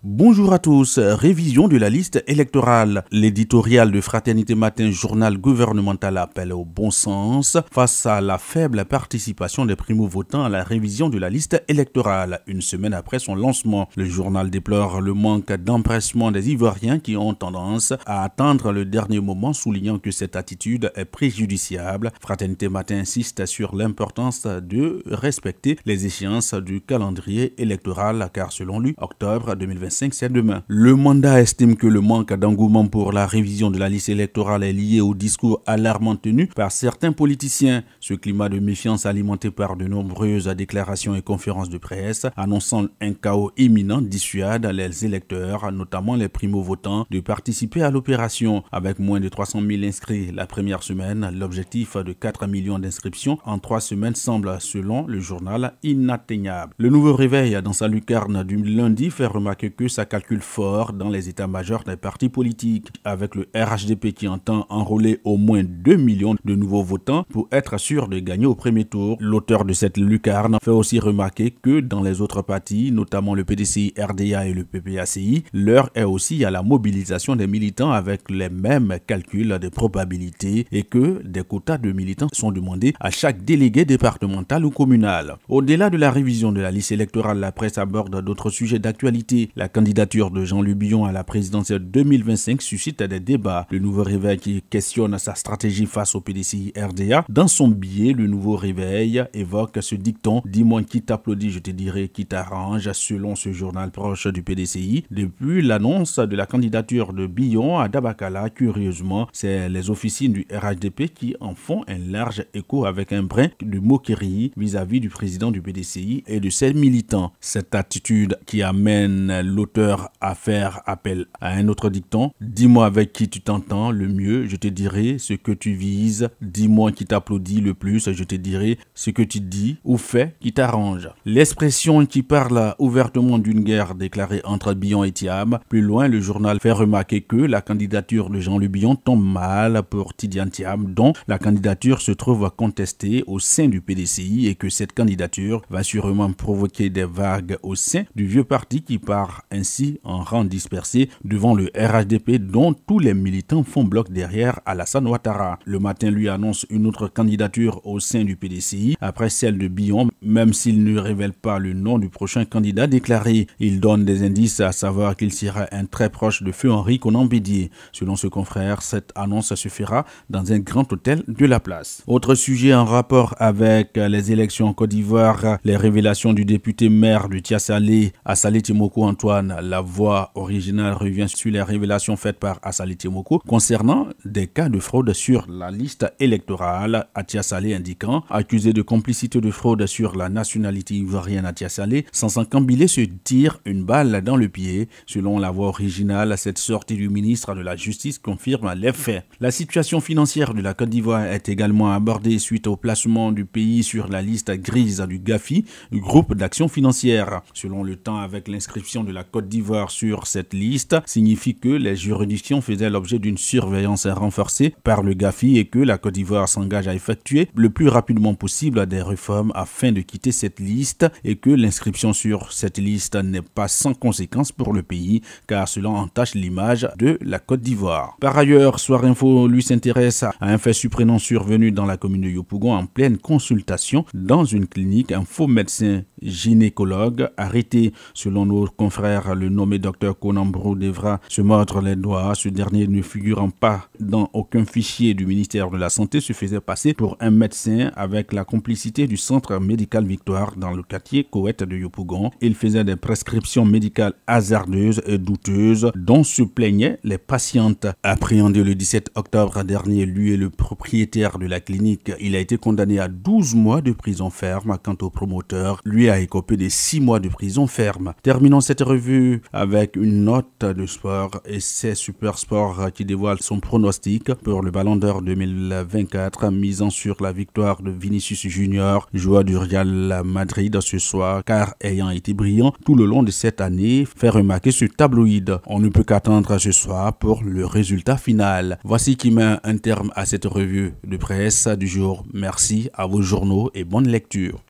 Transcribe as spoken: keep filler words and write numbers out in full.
Bonjour à tous, révision de la liste électorale. L'éditorial de Fraternité Matin, journal gouvernemental, appelle au bon sens face à la faible participation des primo-votants à la révision de la liste électorale. Une semaine après son lancement, le journal déplore le manque d'empressement des Ivoiriens qui ont tendance à attendre le dernier moment, soulignant que cette attitude est préjudiciable. Fraternité Matin insiste sur l'importance de respecter les échéances du calendrier électoral car selon lui, octobre deux mille vingt-cinq c'est demain. Le mandat estime que le manque d'engouement pour la révision de la liste électorale est lié au discours alarmant tenu par certains politiciens. Ce climat de méfiance alimenté par de nombreuses déclarations et conférences de presse annonçant un chaos imminent dissuade les électeurs, notamment les primo-votants, de participer à l'opération. Avec moins de trois cent mille inscrits la première semaine, l'objectif de quatre millions d'inscriptions en trois semaines semble, selon le journal, inatteignable. Le nouveau réveil dans sa lucarne du lundi fait remarquer que ça calcule fort dans les états-majors des partis politiques, avec le R H D P qui entend enrôler au moins deux millions de nouveaux votants pour être sûr de gagner au premier tour. L'auteur de cette lucarne fait aussi remarquer que dans les autres partis, notamment le P D C I R D A et le P P A C I, l'heure est aussi à la mobilisation des militants avec les mêmes calculs de probabilité et que des quotas de militants sont demandés à chaque délégué départemental ou communal. Au-delà de la révision de la liste électorale, la presse aborde d'autres sujets d'actualité. La candidature de Jean-Luc Billon à la présidentielle deux mille vingt-cinq suscite des débats. Le nouveau réveil qui questionne sa stratégie face au P D C I R D A. Dans son billet, le nouveau réveil évoque ce dicton « Dis-moi qui t'applaudit, je te dirai qui t'arrange » selon ce journal proche du P D C I. Depuis l'annonce de la candidature de Billon à Dabakala, curieusement, c'est les officines du R H D P qui en font un large écho avec un brin de moquerie vis-à-vis du président du P D C I et de ses militants. Cette attitude qui amène l'auteur à faire appel à un autre dicton. Dis-moi avec qui tu t'entends le mieux, je te dirai ce que tu vises. Dis-moi qui t'applaudit le plus, je te dirai ce que tu dis ou fais qui t'arrange. L'expression qui parle ouvertement d'une guerre déclarée entre Billon et Thiam. Plus loin, le journal fait remarquer que la candidature de Jean-Luc Billon tombe mal pour Tidiane Thiam, dont la candidature se trouve contestée au sein du P D C I et que cette candidature va sûrement provoquer des vagues au sein du vieux parti qui part ainsi en rang dispersé devant le R H D P dont tous les militants font bloc derrière Alassane Ouattara. Le Matin lui annonce une autre candidature au sein du P D C I après celle de Billon, même s'il ne révèle pas le nom du prochain candidat déclaré. Il donne des indices à savoir qu'il sera un très proche de Feu Henri Konan Bédié. Selon ce confrère, cette annonce se fera dans un grand hôtel de la place. Autre sujet en rapport avec les élections en Côte d'Ivoire, les révélations du député maire du Tia-Salé, Assalé Timoko Antoine. La voix originale revient sur les révélations faites par Assalé Timoko concernant des cas de fraude sur la liste électorale à Tia-Salé, indiquant accusé de complicité de fraude sur la nationalité ivoirienne à Tia-Salé, Sansan Kambilé se tire une balle dans le pied. Selon la voix originale, cette sortie du ministre de la Justice confirme les faits. La situation financière de la Côte d'Ivoire est également abordée suite au placement du pays sur la liste grise du GAFI, groupe d'action financière. Selon le temps, avec l'inscription de la Côte d'Ivoire sur cette liste, signifie que les juridictions faisaient l'objet d'une surveillance renforcée par le GAFI et que la Côte d'Ivoire s'engage à effectuer le plus rapidement possible des réformes afin de quitter cette liste et que l'inscription sur cette liste n'est pas sans conséquence pour le pays car cela entache l'image de la Côte d'Ivoire. Par ailleurs, Soir Info lui s'intéresse à un fait surprenant survenu dans la commune de Yopougon en pleine consultation dans une clinique. Un faux médecin gynécologue arrêté. Selon nos confrères, le nommé docteur Konan Brou devra se mordre les doigts. Ce dernier, ne figurant pas dans aucun fichier du ministère de la Santé, se faisait passer pour un médecin avec la complicité du centre médical Victoire dans le quartier Koweït de Yopougon. Il faisait des prescriptions médicales hasardeuses et douteuses dont se plaignaient les patientes. Appréhendé le dix-sept octobre dernier, lui et le propriétaire de la clinique, il a été condamné à douze mois de prison ferme. Quant au promoteur, lui a écopé de six mois de prison ferme. Terminons cette revue avec une note de sport et c'est Super Sport qui dévoile son pronostic pour le Ballon d'Or deux mille vingt-quatre, misant sur la victoire de Vinicius Junior, joueur du Real Madrid ce soir, car ayant été brillant tout le long de cette année, fait remarquer ce tabloïd. On ne peut qu'attendre ce soir pour le résultat final. Voici qui met un terme à cette revue de presse du jour. Merci à vos journaux et bonne lecture.